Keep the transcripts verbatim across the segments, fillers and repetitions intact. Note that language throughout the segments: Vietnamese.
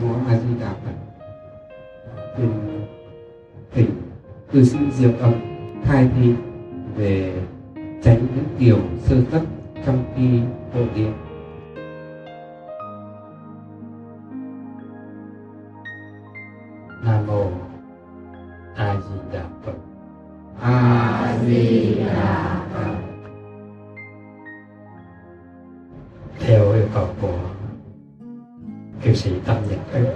Mô A Di Đà Phật. Xin thỉnh cư sĩ Diệu Âm khai thị về tránh những điều sơ xuất trong khi hộ niệm. Nam mô A Di Đà Phật. A Di Đà Phật. Theo yêu cầu của cư sĩ Tâm Nhật Ức,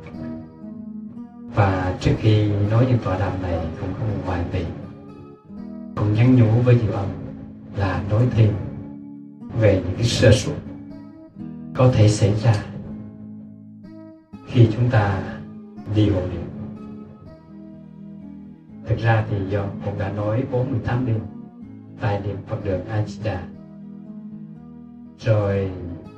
và trước khi nói những tọa đàm này cũng không ngoài vị cũng nhắn nhủ với Diệu Âm là nói thêm về những cái sơ suất có thể xảy ra khi chúng ta đi hộ niệm. Thực ra thì do cũng đã nói bốn mươi tám đêm tại niệm Phật đường A Di Đà, rồi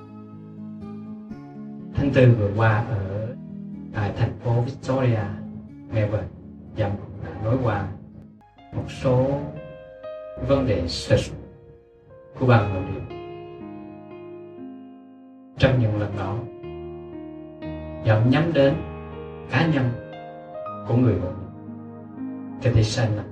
tháng tư vừa qua ở tại thành phố Victoria, Melbourne, Dâm đã nói qua một số vấn đề sơ suất của ban hộ niệm. Trong những lần đó, Dâm nhắm đến cá nhân của người hộ niệm có thể sai lầm.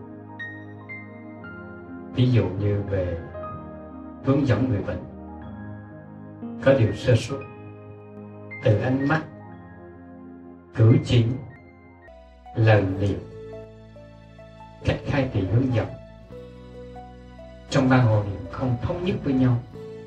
Ví dụ như về hướng dẫn người bệnh, có điều sơ suất từ ánh mắt, cử chỉ, lời niệm, cách khai thị hướng dẫn trong ban hộ niệm không thống nhất với nhau.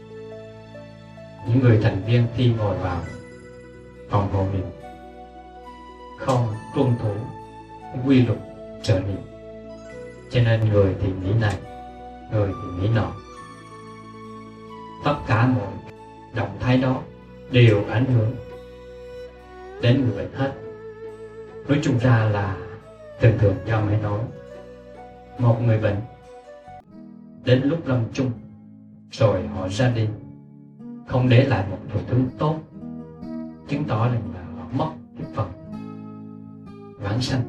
Những người thành viên khi ngồi vào phòng hộ niệm không tuân thủ quy luật trợ niệm, cho nên người thì nghĩ này, người thì nghĩ nọ. Tất cả mọi động thái đó đều ảnh hưởng đến người bệnh hết. Nói chung ra là thường thường do mới nói một người bệnh đến lúc lâm chung rồi họ ra đi không để lại một tổn thương tốt, chứng tỏ rằng là họ mất cái phần vãng sanh,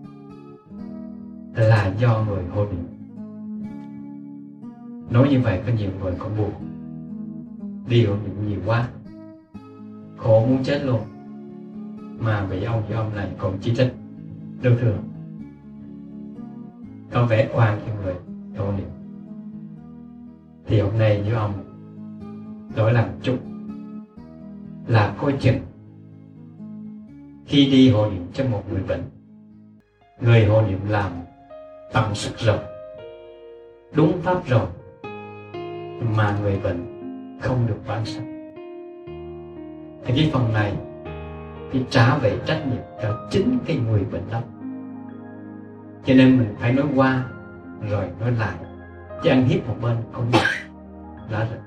là do người hộ niệm. Nói như vậy có nhiều người còn buồn, đi hộ niệm nhiều quá, khổ muốn chết luôn, mà bị ông với ông này còn chỉ trích, đâu thường có vẻ oan cho người hộ niệm. Thì hôm nay với ông đổi làm chút là coi chừng khi đi hộ niệm cho một người bệnh, người hộ niệm làm tận sức rồi, đúng pháp rồi, mà người bệnh không được vãng sanh, thì cái phần này thì trả về trách nhiệm cho chính cái người bệnh đó. Cho nên mình phải nói qua rồi nói lại, chứ ăn hiếp một bên không được là rồi.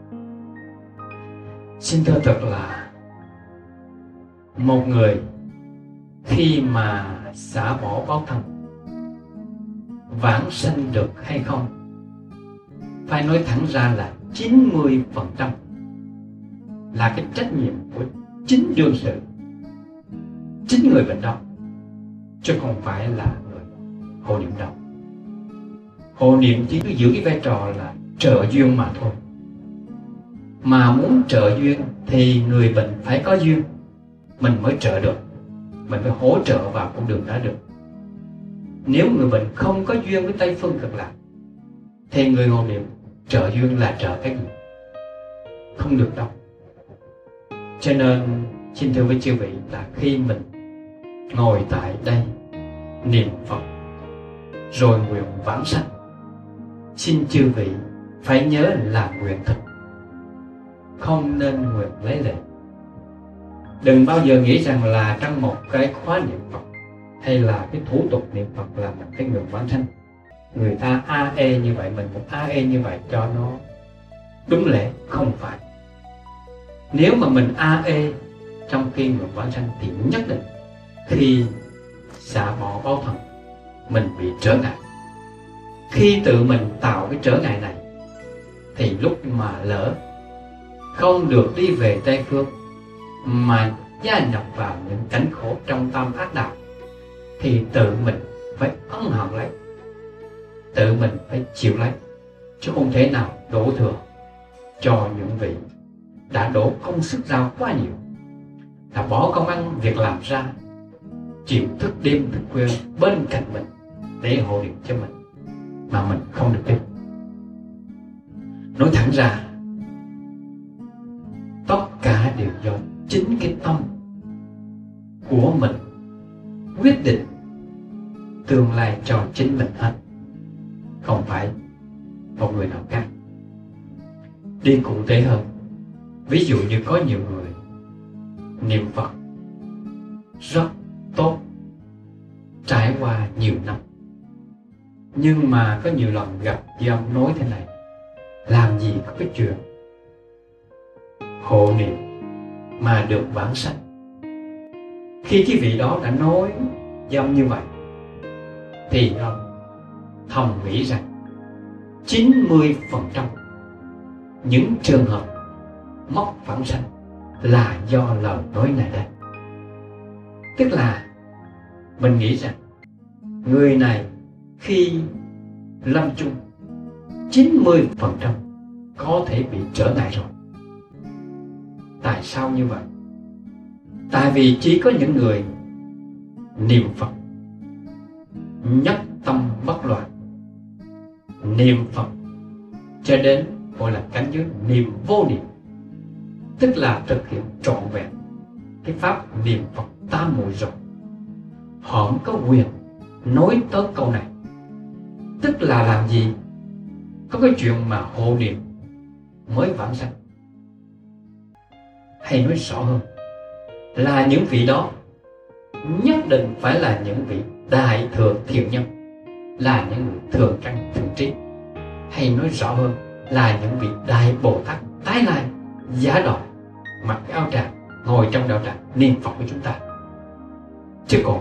Xin thưa thật là một người khi mà xả bỏ báo thân, vãng sanh được hay không, phải nói thẳng ra là chín mươi phần trăm là cái trách nhiệm của chính đương sự, chính người bệnh đó, chứ không phải là người hộ niệm đâu. Hộ niệm chỉ cứ giữ cái vai trò là trợ duyên mà thôi. Mà muốn trợ duyên thì người bệnh phải có duyên, mình mới trợ được, mình phải hỗ trợ vào con đường đó được. Nếu người bệnh không có duyên với Tây Phương Cực Lạc thì người hộ niệm trợ duyên là trợ cái gì? Không được đâu. Cho nên xin thưa với chư vị là khi mình ngồi tại đây niệm Phật rồi nguyện vãng sanh, xin chư vị phải nhớ là nguyện thực, không nên nguyện lấy lệ. Đừng bao giờ nghĩ rằng là trong một cái khóa niệm Phật hay là cái thủ tục niệm Phật là một cái nguyện vãng sanh. Người ta a e như vậy, mình cũng a e như vậy cho nó đúng lễ. Không phải. Nếu mà mình a e trong khi nguyện vãng sanh thì nhất định khi xả bỏ báo thân mình bị trở ngại. Khi tự mình tạo cái trở ngại này thì lúc mà lỡ không được đi về Tây Phương mà gia nhập vào những cảnh khổ trong tam ác đạo thì tự mình phải ân hận lấy, tự mình phải chịu lấy, chứ không thể nào đổ thừa cho những vị đã đổ công sức ra quá nhiều. là bỏ công ăn việc làm ra, chịu thức đêm thức khuya bên cạnh mình để hộ niệm cho mình, mà mình không được biết. Nói thẳng ra, tất cả đều do chính cái tâm của mình quyết định tương lai cho chính mình hết, không phải một người nào khác. Đi cụ thể hơn, ví dụ như có nhiều người niệm Phật rất tốt, trải qua nhiều năm, nhưng mà có nhiều lần gặp với ông nói thế này: làm gì có cái chuyện hộ niệm mà được vãng sanh. Khi cái vị đó đã nói với ông như vậy thì ông thầm nghĩ rằng chín mươi phần trăm những trường hợp mất vãng sanh là do lời nói này đây. Tức là mình nghĩ rằng người này khi lâm chung chín mươi phần trăm có thể bị trở ngại rồi. Tại sao như vậy? Tại vì chỉ có những người niệm Phật nhất tâm bất loạn, niệm Phật cho đến gọi là cảnh giới niệm vô niệm, tức là thực hiện trọn vẹn cái pháp niệm Phật tam muội rồi, họ mới có quyền nói tới câu này. Tức là làm gì có cái chuyện mà hộ niệm mới vãng sanh. Hay nói rõ hơn là những vị đó nhất định phải là những vị đại thừa thiện nhân, là những người thường căn thường trí. Hay nói rõ hơn là những vị đại Bồ Tát tái lai giả đọa, mặc cái áo tràng, ngồi trong đạo tràng niệm Phật của chúng ta. Chứ còn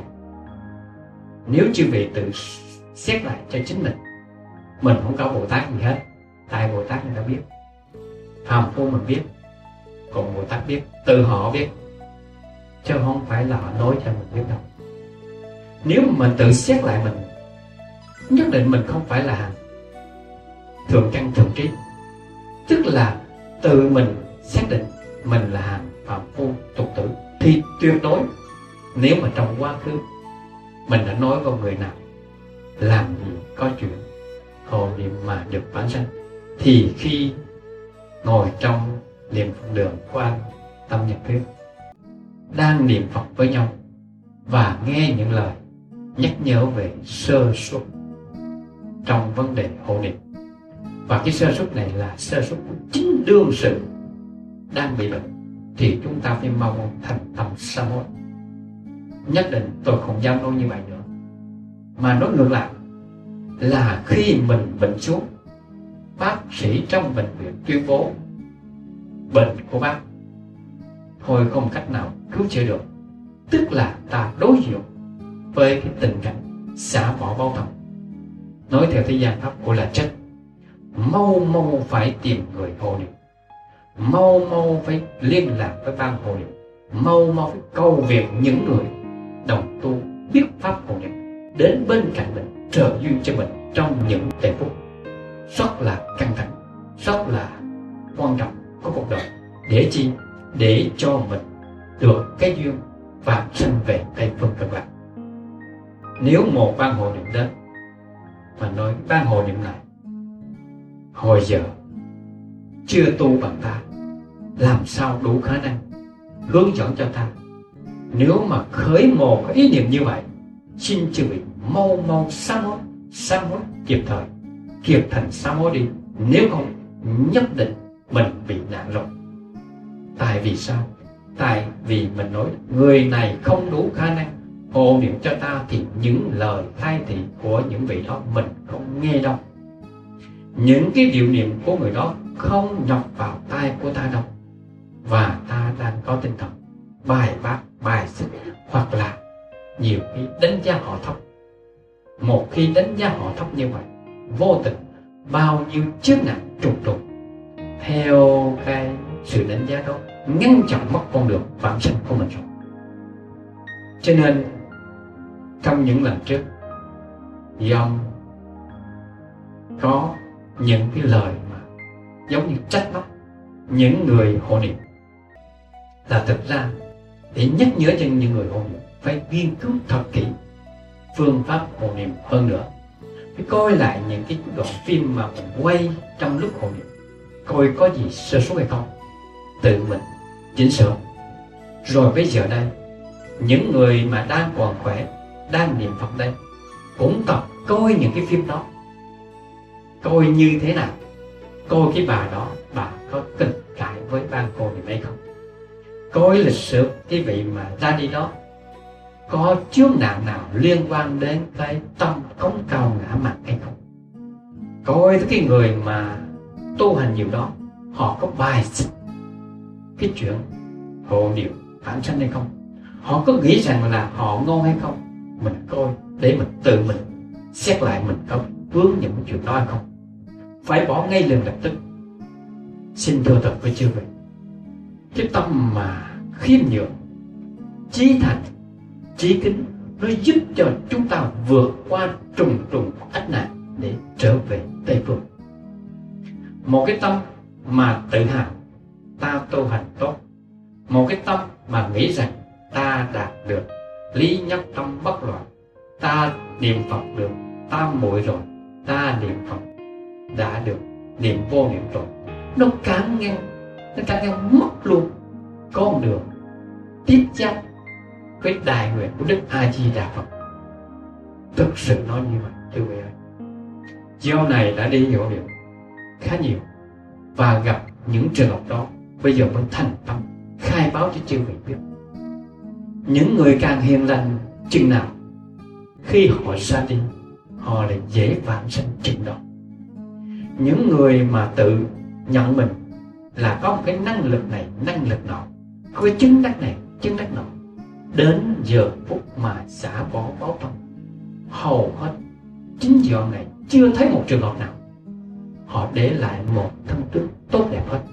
nếu chư vị tự xét lại cho chính mình, mình không có Bồ Tát gì hết. Tại Bồ Tát người ta biết, phàm phu mình biết, còn Bồ Tát biết, tự họ biết, chứ không phải là họ nói cho mình biết đâu. Nếu mà mình tự xét lại mình, nhất định mình không phải là thường căn thường trí. Tức là tự mình xác định mình là hàng phàm phu tục tử, thì tuyệt đối nếu mà trong quá khứ mình đã nói với người nào làm gì có chuyện hộ niệm mà được vãng sanh, thì khi ngồi trong niệm Phật đường quan tâm nhật thuyết, đang niệm Phật với nhau và nghe những lời nhắc nhở về sơ suất trong vấn đề hộ niệm, và cái sơ suất này là sơ suất của chính đương sự đang bị bệnh, thì chúng ta phải mau thành tâm sám hối. Nhất định tôi không dám nói như vậy nữa, mà nói ngược lại là khi mình bệnh xuống, bác sĩ trong bệnh viện tuyên bố bệnh của bác thôi không cách nào cứu chữa được, tức là ta đối diện với cái tình cảnh xả bỏ báo thân. Nói theo thế gian pháp gọi là chết. Mau mau phải tìm người hộ niệm, mau mau phải liên lạc với ban hộ niệm, mau mau phải cầu viện những người đồng tu biết pháp hộ niệm đến bên cạnh mình, trợ duyên cho mình trong những giây phút rất là căng thẳng, rất là quan trọng của cuộc đời. Để chi? Để cho mình được cái duyên vãng sanh về Tây phương Cực Lạc. Nếu một ban hộ niệm đến mà nói ban hộ niệm này hồi giờ chưa tu bằng ta, làm sao đủ khả năng hướng dẫn cho ta? Nếu mà khởi một cái ý niệm như vậy, xin chư vị mau mau sám hối, sám hối kịp thời, kịp thành sám hối đi, nếu không nhất định mình bị nạn rồi. Tại vì sao? Tại vì mình nói người này không đủ khả năng hộ niệm cho ta, thì những lời khai thị của những vị đó mình không nghe đâu, những cái điệu niệm của người đó không nhập vào tai của ta đâu, và ta đang có tinh thần bài bác, bài xích, hoặc là nhiều khi đánh giá họ thấp. Một khi đánh giá họ thấp như vậy, vô tình bao nhiêu chướng ngại trùng trùng theo cái sự đánh giá đó ngăn chặn mất con đường vãng sanh của mình rồi. Cho nên trong những lần trước, dòng có những cái lời mà giống như trách móc những người hộ niệm, là thực ra để nhắc nhở cho những người hộ niệm phải nghiên cứu thật kỹ phương pháp hộ niệm hơn nữa. Phải coi lại những cái đoạn phim mà mình quay trong lúc hộ niệm, coi có gì sơ suất hay không, tự mình chỉnh sửa. Rồi bây giờ đây, những người mà đang còn khỏe, đang niệm Phật đây, cũng tập coi những cái phim đó, coi như thế nào, coi cái bà đó bà có kinh cãi với ban cô niệm hay không, coi lịch sử cái vị mà ra đi đó có chướng nạn nào liên quan đến cái tâm cống cao ngã mạn hay không, coi cái người mà tu hành nhiều đó họ có bài xích cái chuyện hộ niệm vãng sanh hay không, họ có nghĩ rằng là họ ngon hay không. Mình coi để mình tự mình xét lại mình có vướng những cái chuyện đó hay không, phải bỏ ngay liền lập tức. Xin thưa thật với chư vị, cái tâm mà khiêm nhường, chí thành, chí kính, nó giúp cho chúng ta vượt qua trùng trùng ách nạn để trở về Tây Phương. Một cái tâm mà tự hào ta tu hành tốt, một cái tâm mà nghĩ rằng ta đạt được lý nhất tâm bất loạn, ta niệm Phật được tam muội rồi, ta niệm Phật đã được niệm vô niệm rồi, nó cản ngăn, nó cản ngăn mất luôn con đường tiếp giáp với đại nguyện của Đức A Di Đà Phật. Thực sự nói như vậy thưa quý vị ơi. Chiều này đã đi hộ niệm khá nhiều và gặp những trường hợp đó, bây giờ mới thành tâm khai báo cho chư vị biết. Những người càng hiền lành chừng nào, khi họ ra đi họ lại dễ vãng sanh chừng đó. Những người mà tự nhận mình là có một cái năng lực này, năng lực nọ, có cái chứng đắc này, chứng đắc nọ, đến giờ phút mà xả bỏ báo tâm, hầu hết chính giờ này chưa thấy một trường hợp nào họ để lại một thân tướng tốt đẹp hết.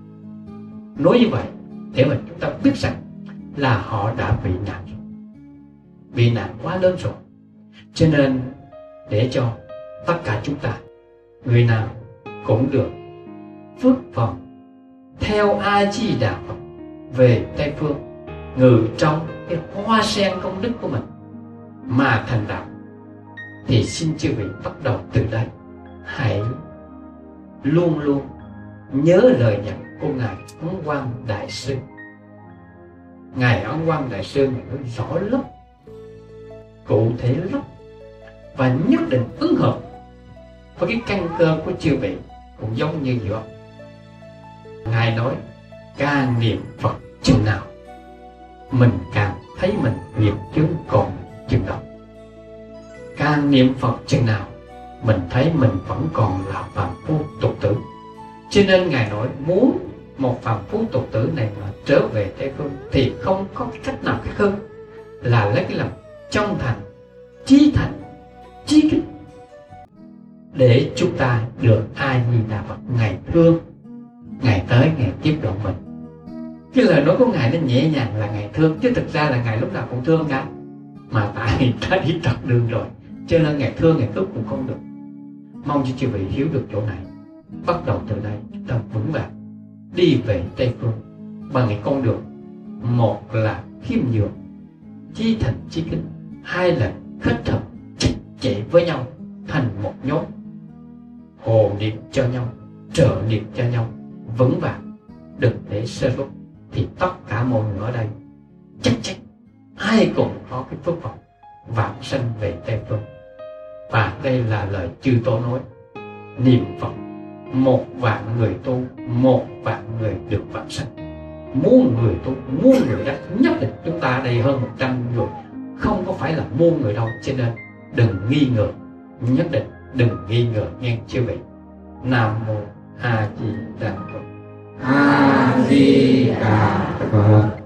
Nói như vậy để mà chúng ta biết rằng là họ đã bị nạn rồi, bị nạn quá lớn rồi. Cho nên để cho tất cả chúng ta, người nào cũng được phước phần theo A Di Đà Phật về Tây Phương, ngự trong cái hoa sen công đức của mình mà thành đạo, thì xin chư vị bắt đầu từ đây hãy luôn luôn nhớ lời dặn của Ngài Ấn Quang Đại Sư. Ngài Ấn Quang Đại Sư nói rõ lắm, cụ thể lắm, và nhất định ứng hợp với cái căn cơ của chư vị cũng giống như vậy. Ngài nói càng niệm Phật chừng nào, mình càng thấy mình nghiệp chướng còn chừng đó. Càng niệm Phật chừng nào, mình thấy mình vẫn còn là phàm phu tục tử. Cho nên Ngài nói muốn một phàm phu tục tử này mà trở về Tây Phương thì không có cách nào khác hơn là lấy cái lòng chân thành, chí thành, chí kính để chúng ta được A Di Đà Phật Ngài thương, Ngài tới Ngài tiếp độ mình. Cái lời nói của Ngài nó nhẹ nhàng là Ngài thương, chứ thực ra là Ngài lúc nào cũng thương cả, mà tại ta đi trật đường rồi cho nên Ngài thương, Ngài cứu cũng không được. Mong cho chư vị hiểu được chỗ này. Bắt đầu từ đây chúng ta vững vàng đi về Tây Phương bằng cái con đường, một là khiêm nhường, chí thành chí kính, hai là kết hợp chặt chẽ với nhau thành một nhóm, hộ niệm cho nhau, trợ niệm cho nhau, vững vàng, đừng để sơ suất, thì tất cả mọi người ở đây chắc chắn ai cũng có cái phước vọng vãng sanh về Tây Phương. Và đây là lời chư Tổ nói, niệm Phật một vạn người tu, một vạn người được vãng sanh. Muôn người tu, muôn người đắc, nhất định chúng ta ở đây hơn một trăm người, không có phải là muôn người đâu. Cho nên đừng nghi ngờ, nhất định đừng nghi ngờ nghe chư vị. Nam mô A Di Đà Phật. A Di Đà Phật.